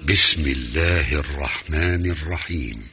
بسم الله الرحمن الرحيم.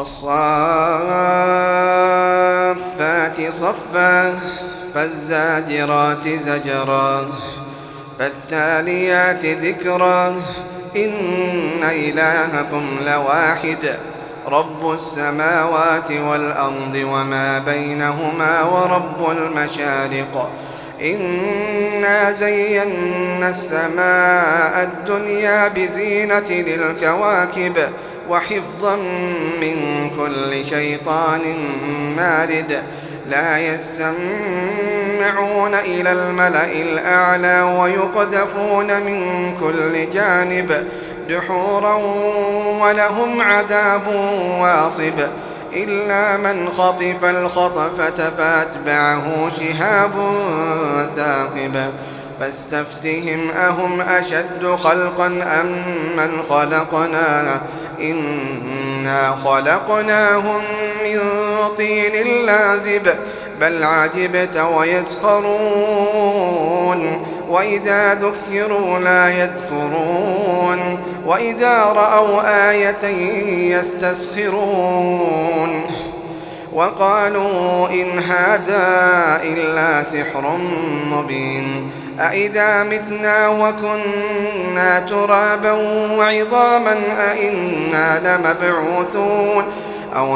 والصافات صفا فالزاجرات زجرا فالتاليات ذكرا إن إلهكم لواحد رب السماوات والأرض وما بينهما ورب المشارق إنا زينا السماء الدنيا بزينة للكواكب وحفظا من كل شيطان مارد لا يسمعون إلى الملأ الأعلى ويقذفون من كل جانب دحورا ولهم عذاب واصب إلا من خطف الخطفة فأتبعه شهاب ثاقب فاستفتهم أهم أشد خلقا أم من خلقنا إنا خلقناهم من طين لازب بل عجبت ويسخرون وإذا ذكروا لا يذكرون وإذا رأوا آية يستسخرون وقالوا إن هذا إلا سحر مبين أإذا متنا وكنا ترابا وعظاما أإنا لمبعوثون أو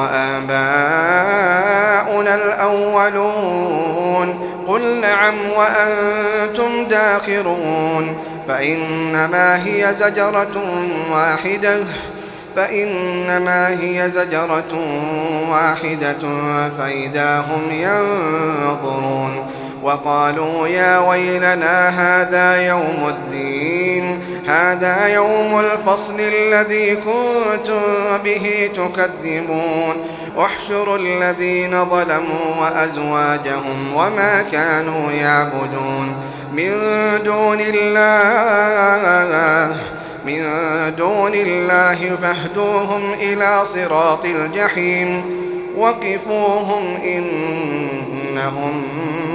آباؤنا الأولون قل نعم وأنتم داخرون فإنما هي زجرة واحدة فإذا هم ينظرون وقالوا يا ويلنا هذا يوم الفصل الذي كنتم به تكذبون احشروا الذين ظلموا وأزواجهم وما كانوا يعبدون من دون الله فاهدوهم إلى صراط الجحيم وقفوهم إنهم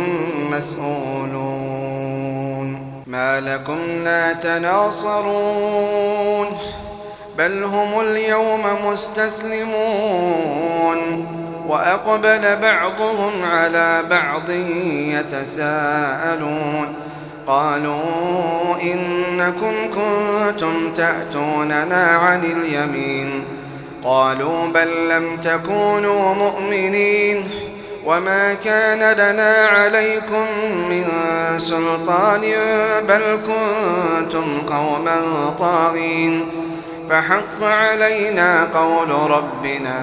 مسؤولون ما لكم لا تناصرون بل هم اليوم مستسلمون وأقبل بعضهم على بعض يتساءلون قالوا إنكم كنتم تأتوننا عن اليمين قالوا بل لم تكونوا مؤمنين وما كان لنا عليكم من سلطان بل كنتم قوما طاغين فحق علينا قول ربنا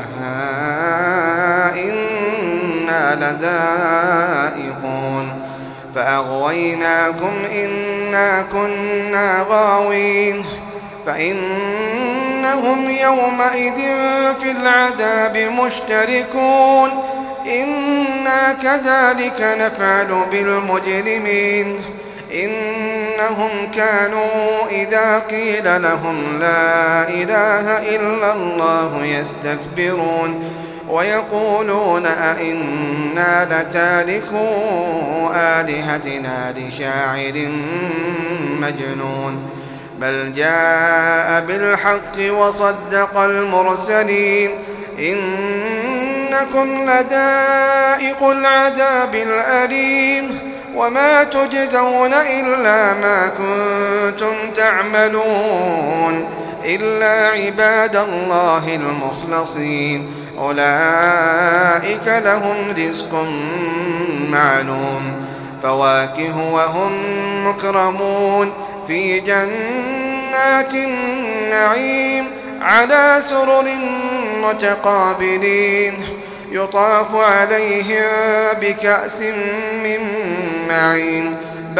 إنا لذائقون فأغويناكم إنا كنا غاوين فإنهم يومئذ في العذاب مشتركون إنا كذلك نفعل بالمجرمين إنهم كانوا إذا قيل لهم لا إله إلا الله يستكبرون ويقولون أئنا لتاركو آلهتنا لشاعر مجنون بل جاء بالحق وصدق المرسلين إنكم لذائق العذاب الأليم وما تجزون إلا ما كنتم تعملون إلا عباد الله المخلصين أولئك لهم رزق معلوم فواكه وهم مكرمون في جنات النعيم على سرر متقابلين يطاف عليهم بكأس من معين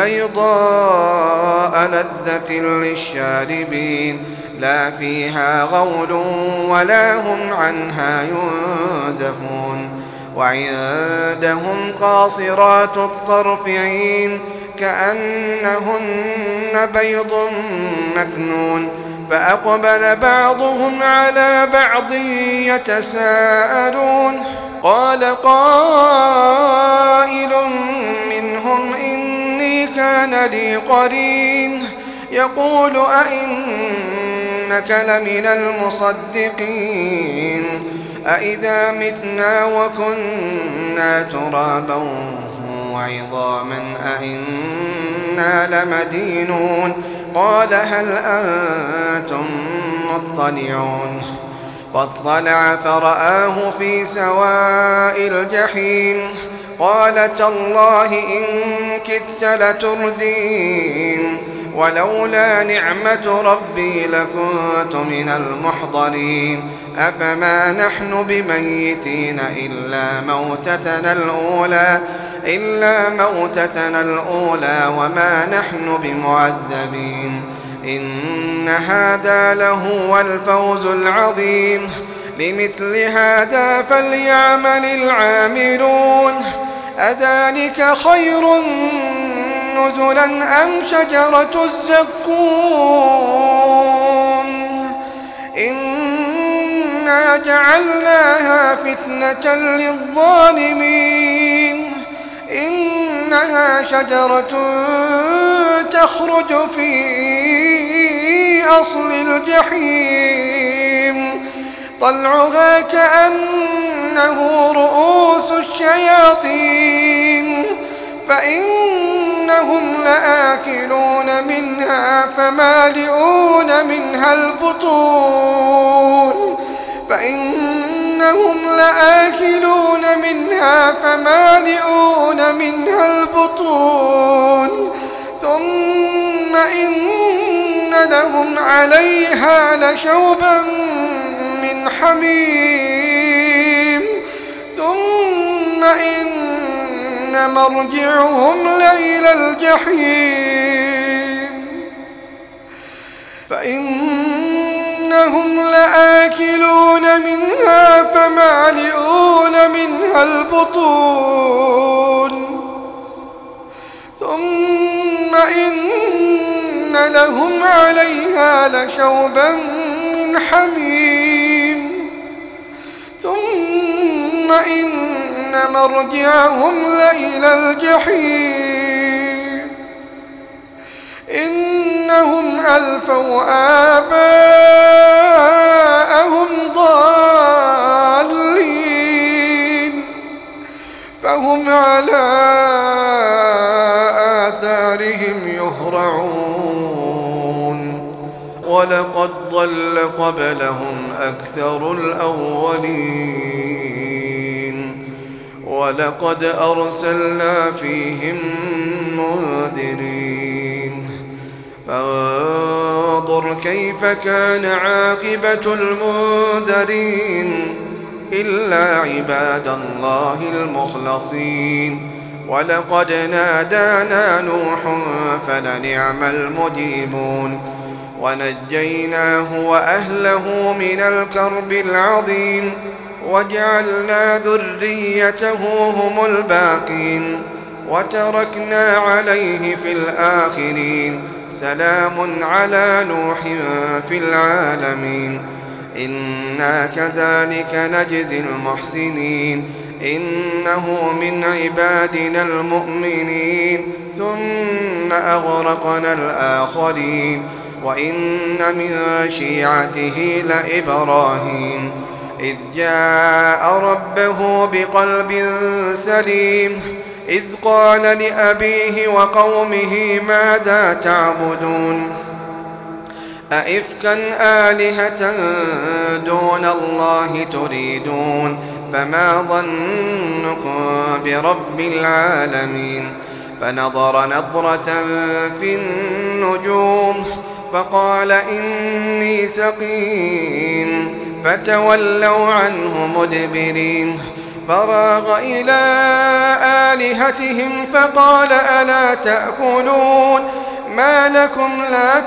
بيضاء لذة للشاربين لا فيها غول ولا هم عنها ينزفون وعندهم قاصرات الطرف عين كأنهن بيض مكنون فأقبل بعضهم على بعض يتساءلون قال قائل منهم إني كان لي قرين يقول أئنك إنك لمن المصدقين أإذا متنا وكنا ترابا وعظاما أإنا لمدينون قال هل أنتم مطلعون فاطلع فرآه في سواء الجحيم قال تالله إن كدت لتردين ولولا نعمة ربي لكنت من المحضرين أفما نحن بميتين إلا موتتنا الأولى وما نحن بمعذبين إن هذا لهو الفوز العظيم لمثل هذا فليعمل العاملون أذلك خير نزلا أم شجرة الزقوم إنا جعلناها فتنة للظالمين إنها شجرة تخرج في أصل الجحيم طلعها كأنه رؤوس الشياطين فإنهم لآكلون منها فمالئون منها البطون ثم إن لهم عليها لشوبا من حميم ثم إن مرجعهم لإلى الجحيم فإنهم لآكلون منها فمالئون منها البطون ثم إن لهم عليها لشوبا من حميم ثم إن مرجعهم لإلى الجحيم إنهم ألفوا آباءهم ضالين فهم على آثارهم يهرعون ولقد ضل قبلهم أكثر الأولين ولقد أرسلنا فيهم منذرين فانظر كيف كان عاقبة المنذرين إلا عباد الله المخلصين ولقد نادانا نوح فلنعم المجيبون ونجيناه وأهله من الكرب العظيم وجعلنا ذريته هم الباقين وتركنا عليه في الآخرين سلام على نوح في العالمين إنا كذلك نجزي المحسنين إنه من عبادنا المؤمنين ثم أغرقنا الآخرين وإن من شيعته لإبراهيم إذ جاء ربه بقلب سليم إذ قال لأبيه وقومه ماذا تعبدون أئفكا آلهة دون الله تريدون فما ظنكم برب العالمين فنظر نظرة في النجوم فقال إني سقيم فتولوا عنه مدبرين فراغ إلى آلهتهم فقال ألا تأكلون ما لكم لا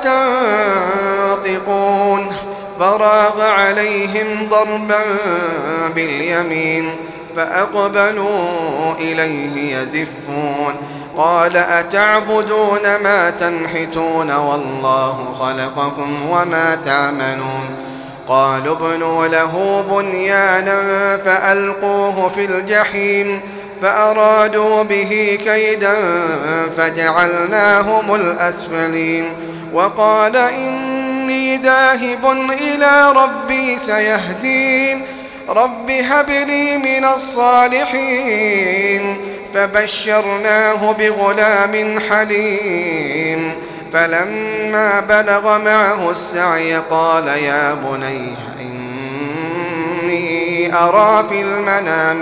تنطقون فراغ عليهم ضربا باليمين فأقبلوا إليه يزفون قال أتعبدون ما تنحتون والله خلقكم وما تعملون قالوا ابنوا له بنيانا فألقوه في الجحيم فأرادوا به كيدا فجعلناهم الأسفلين وقال إني إني ذاهب إلى ربي سيهدين رب هب لي من الصالحين فبشرناه بغلام حليم فلما بلغ معه السعي قال يا بني إني أرى في المنام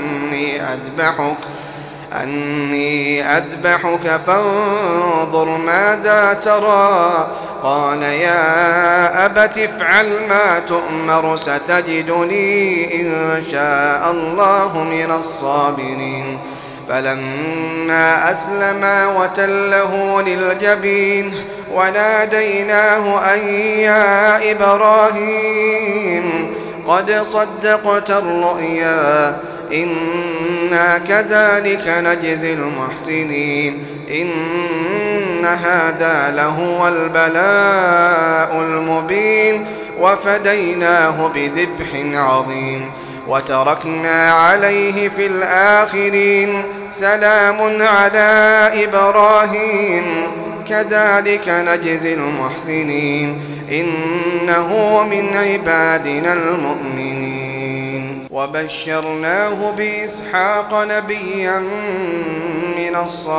أني أذبحك فانظر ماذا ترى قال يا أبت افعل ما تؤمر ستجدني إن شاء الله من الصابرين فلما أسلما وتله للجبين وناديناه أن يا إبراهيم قد صدقت الرؤيا إنا كذلك نجزي المحسنين إن هذا لهو البلاء المبين وفديناه بذبح عظيم وتركنا عليه في الآخرين سلام على إبراهيم كذلك نجزي المحسنين إنه من عبادنا المؤمنين وبشرناه بإسحاق نبيا من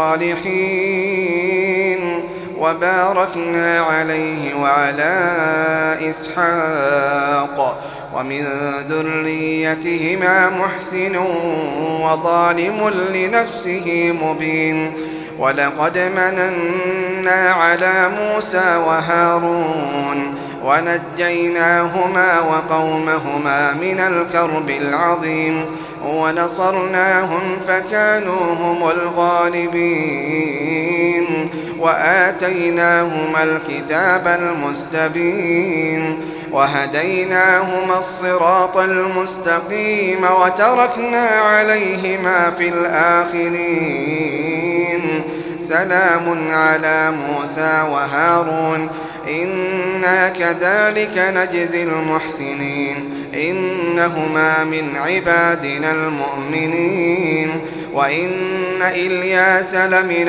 الصالحين وباركنا عليه وعلى إسحاق ومن ذريتهما محسن وظالم لنفسه مبين ولقد مننا على موسى وهارون ونجيناهما وقومهما من الكرب العظيم ونصرناهم فكانوا هم الغالبين وآتيناهما الكتاب المستبين وهديناهما الصراط المستقيم وتركنا عليهما في الآخرين سلام على موسى وهارون إنا كذلك نجزي المحسنين إنهما من عبادنا المؤمنين وإن إلياس لمن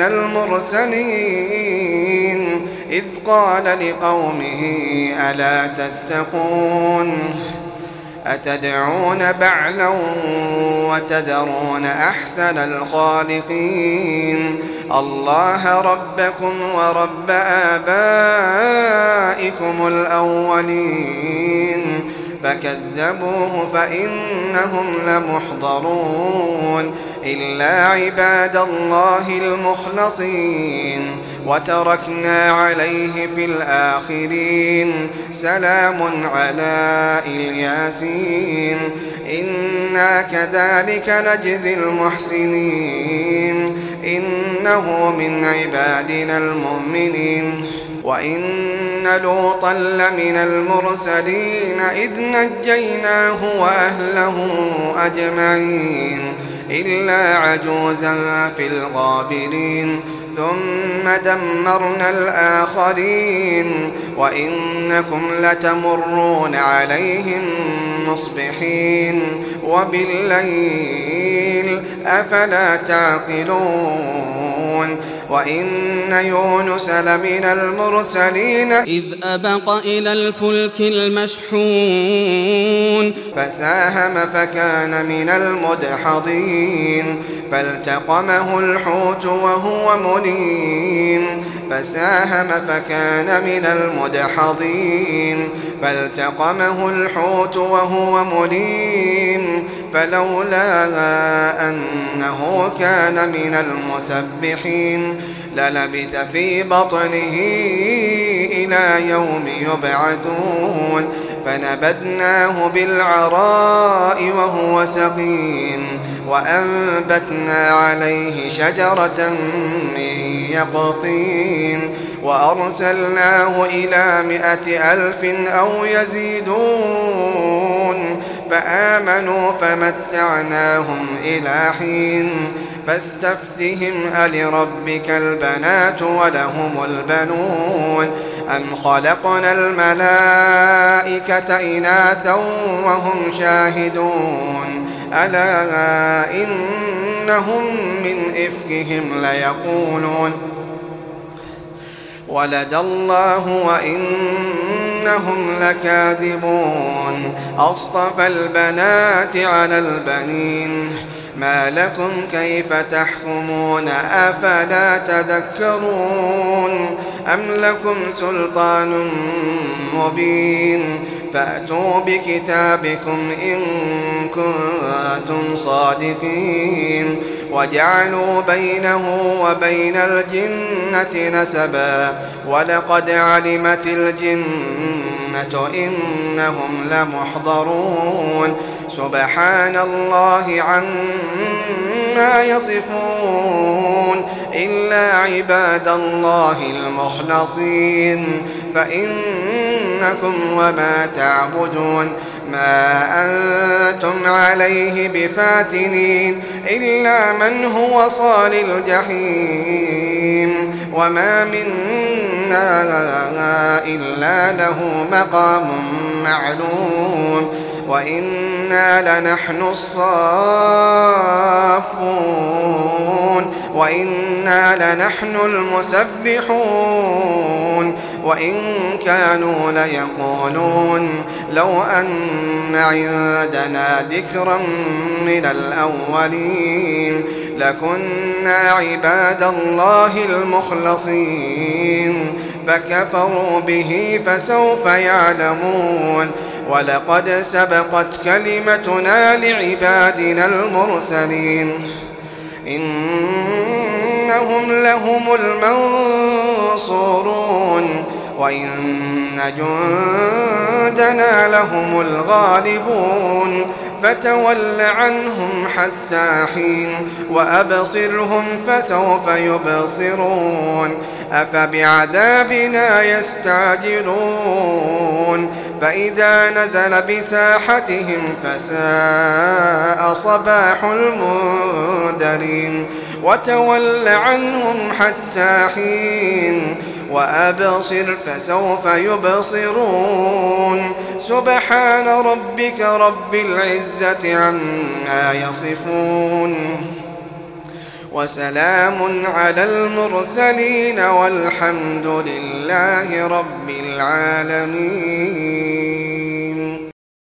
المرسلين إذ قال لقومه ألا تتقون أتدعون بعلا وتذرون أحسن الخالقين الله ربكم ورب آبائكم الأولين فكذبوه فإنهم لمحضرون إلا عباد الله المخلصين وتركنا عليه في الآخرين سلام على الياسين إنا كذلك نجزي المحسنين إنه من عبادنا المؤمنين وإن لوطا لمن المرسلين إذ نجيناه وأهله أجمعين إلا عجوزا في الغابرين ثم دمرنا الآخرين وإنكم لتمرون عليهم مصبحين وبالليل أفلا تعقلون وإن يونس لمن المرسلين إذ أبق إلى الفلك المشحون فساهم فكان من المدحضين فالتقمه الحوت وهو مليم فساهم فكان من المدحضين فالتقمه الحوت وهو مليم فلولا أنه كان من المسبحين للبث في بطنه إلى يوم يبعثون فنبذناه بالعراء وهو سقيم وأنبتنا عليه شجرة من يقطين وأرسلناه إلى 100,000 أو يزيدون فآمنوا فمتعناهم إلى حين فاستفتهم ألربك البنات ولهم البنون أم خلقنا الملائكة إناثا وهم شاهدون ألا إنهم من إفكهم ليقولون ولد الله وإنهم لكاذبون أصطفى البنات على البنين ما لكم كيف تحكمون أفلا تذكرون أم لكم سلطان مبين فأتوا بكتابكم إن كنتم صادقين وجعلوا بينه وبين الجنة نسبا ولقد علمت الجنة إنهم لمحضرون سبحان الله عما يصفون إلا عباد الله المخلصين فإنكم وما تعبدون ما أنتم عليه بفاتنين إلا من هو صال الجحيم وما منا إلا له مقام معلوم وإنا لنحن الصافون وإنا لنحن المسبحون وإن كانوا ليقولون لو أن عندنا ذكرا من الأولين لكنا عباد الله المخلصين فكفروا به فسوف يعلمون ولقد سبقت كلمتنا لعبادنا المرسلين إنهم لهم المنصورون وإن جندنا لهم الغالبون فتول عنهم حتى حين وأبصرهم فسوف يبصرون أفبعذابنا يستعجلون فإذا نزل بساحتهم فساء صباح المنذرين وتول عنهم حتى حين وأبصر فسوف يبصرون سبحان ربك رب العزة عما يصفون وسلام على المرسلين والحمد لله رب العالمين.